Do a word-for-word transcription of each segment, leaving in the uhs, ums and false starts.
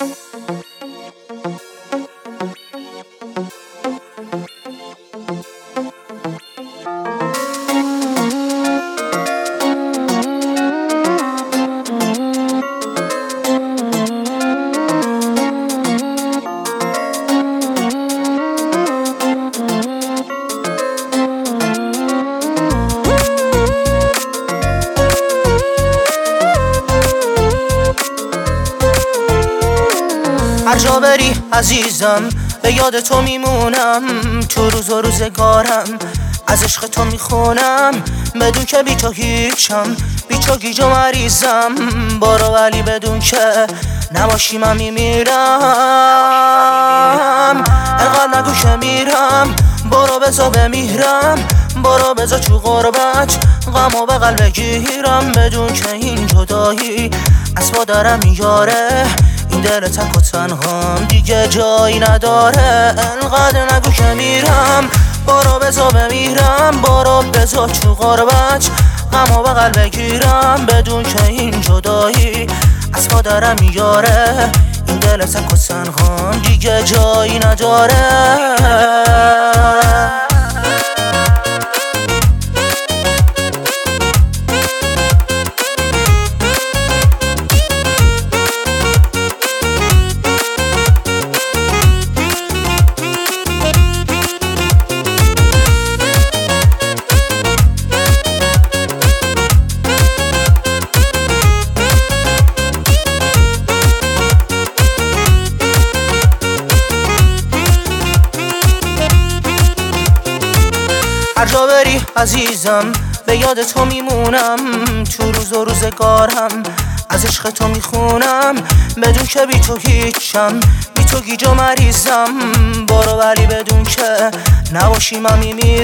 هر جا بری عزیزم به یاد تو میمونم، تو روز و روزگارم از عشق تو میخونم، بدون که بی تو هیچم، بی تو گیج و مریضم. برو ولی بدون که نباشی من میمیرم. انقدر نگو که میرم، برو بزا بمیرم، برو بزا تو غربت غمو به قلب گیرم، بدون که این جدایی از ما دارم میاره، این دل تک و تنهام دیگه جایی نداره. انقدر نگو که میرم، برو بزا بمیرم، برو بزا تو غربت غمو به قلب گیرم، بدون که این جدایی از ما دارم میاره، این دل تک و تنهام دیگه جایی نداره. هر جا بری عزیزم به یاد تو میمونم، تو روز و روزگارم از عشق تو میخونم، بدون که بی تو هیچم، بی تو گیج و مریضم. برو ولی بدون که نباشی من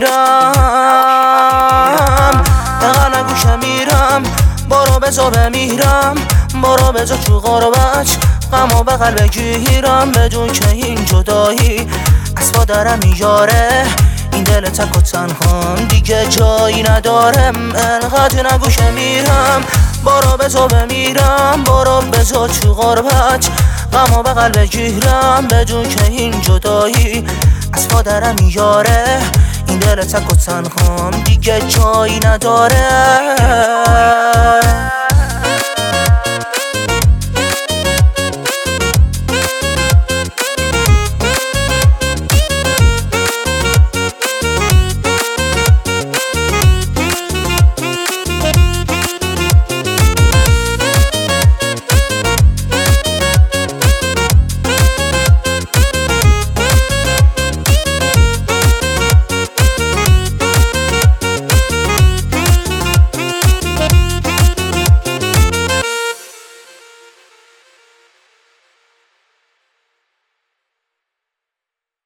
میمیرم. انقدر نگو که میرم، برو بزا بمیرم، برو بزا تو غربت غمو به قلب گیرم، بدون که این جدایی از ما دارم میاره، این دل تک و تنهام دیگه جایی ندارم. انقدر نگو که میرم، برو بزا بمیرم، برو بزا تو غربت غمو به قلب گیرم، بدون که این جدایی از ما دارم میاره، این دل تک و تنهام دیگه جایی نداره.